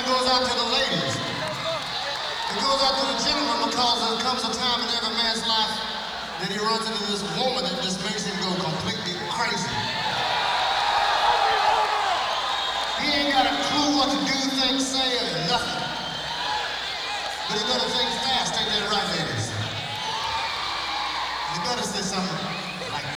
goes out to the ladies. It goes out to the gentlemen because there comes a time in every man's life that he runs into this woman that just makes him go completely crazy. He ain't got a clue what to do, think, say, or nothing. But he better think fast, ain't that right, ladies? You better say something.